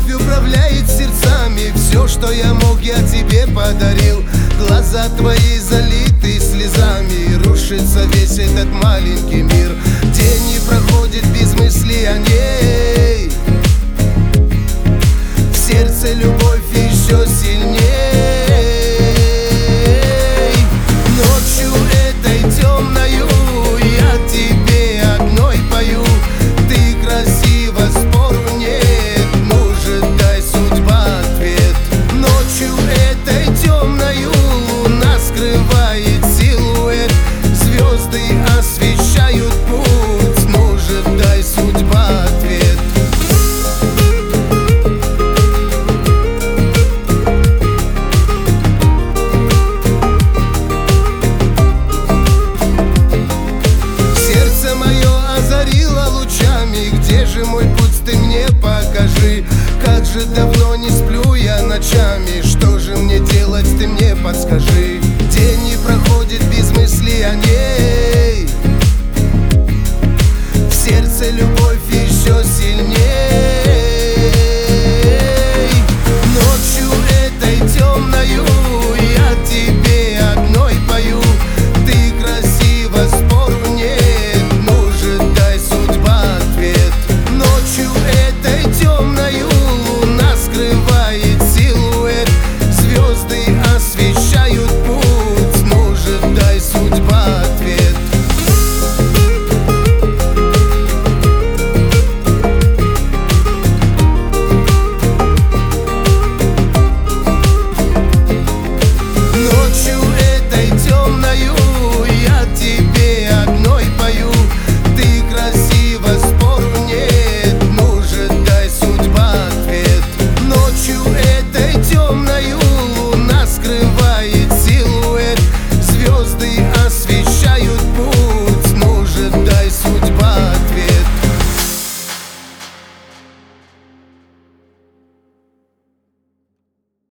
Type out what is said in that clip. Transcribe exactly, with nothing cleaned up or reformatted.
любовь управляет сердцами. Все, что я мог, я тебе подарил. Глаза твои залиты слезами, рушится весь этот маленький мир. День не проходит без мысли о ней. В сердце любовь еще сильней. Ночью этой темною я тебе одной пою. Ты красива, спору нет, может, дай судьба ответ. Ночью этой темною луна скрывает силуэт, звезды освещают